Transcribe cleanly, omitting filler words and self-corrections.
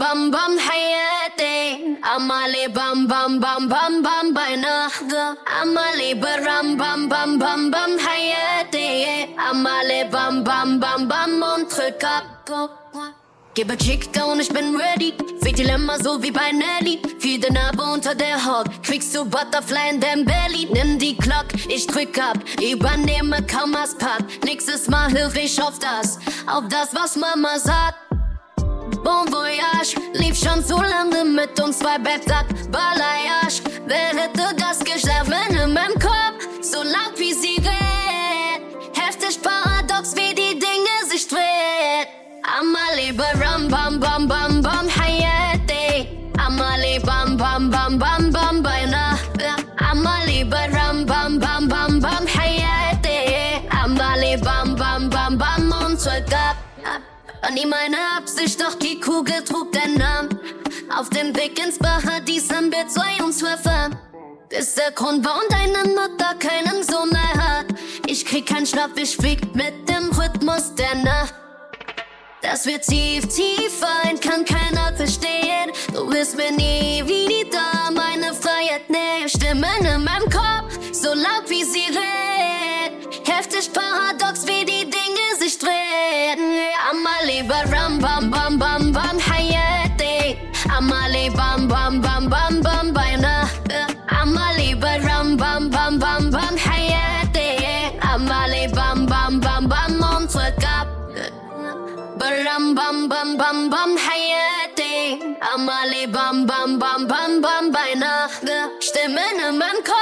bam bam حياتي عمالي bam bam bam bam bam bei Nacht عمالي برم bam bam bam bam حياتي عمالي bam bam bam bam und drück ab. Gib Chica und ich bin ready. Fick die Lämmer so wie bei Nelly. Viel den Narbe unter der Haut. Kriegst du Butterfly in deinem Belly. Nimm die Glock, ich drück ab. Übernehme kaum was Part. Nächstes Mal hilf ich auf das, was Mama sagt. Bon Voyage, lief schon so lange mit uns bei Bettsack. Balayage, wer hätte das geschafft, wenn in meinem Kopf so laut wie sie redet. Heftig paradox, wie die Dinge sich dreht. عمالي برم بام بام بام بام حياتي عمالي بام بام بام بام بام بينا عمالي برم بام بام بام بام حياتي عمالي بام بام بام بام und zurück ab. War nie meine Absicht, doch die Kugel trug den Namen. Auf dem Weg ins Paradies haben wir 2 uns verfahren. Das ist der Grund, warum deine Mutter keinen Sohn mehr hat. Ich krieg keinen Schlaf, ich flieg mit dem Rhythmus der Nacht. Das wird tief, tief ein, kann keiner verstehen. Du bist mir nie wie da, meine Freiheit näher. Stimmen in meinem Kopf, so laut wie sie redet. Heftig paradox, wie die Dinge sich drehen. عمالي برم bam bam bam bam حياتي عمالي bam bam bam bam bam بينا عمالي برم bam bam bam bam حياتي عمالي bam bam bam bam und zurück ab. برم bam bam bam bam حياتي عمالي bam bam bam bam bam bei Nacht. Stimmen in meinem Kopf